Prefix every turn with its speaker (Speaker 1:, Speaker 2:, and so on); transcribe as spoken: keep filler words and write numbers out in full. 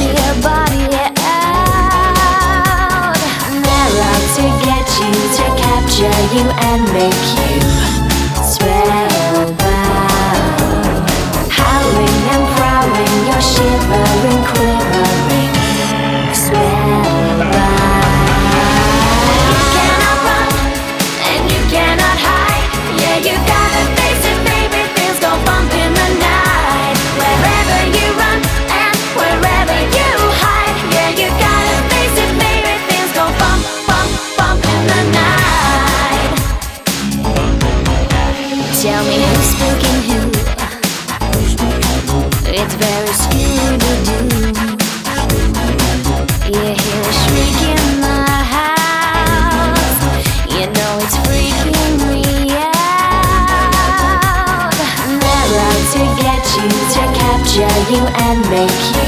Speaker 1: your body out. They're out to get you, to capture you and make you spellbound. Howling and prowling, you're shivering, quivering, spellbound. You cannot run and you cannot hide. Yeah, you gotta face it, baby. Things go bump in the night. Wherever you run and wherever you hide. Yeah, you gotta face it, baby. Things go bump, bump, bump in the night. Tell me who's spooking who. It's very Scooby-Doo. You hear a shriek in the house. You know it's freaking me out. They're out to get you, to capture you and make you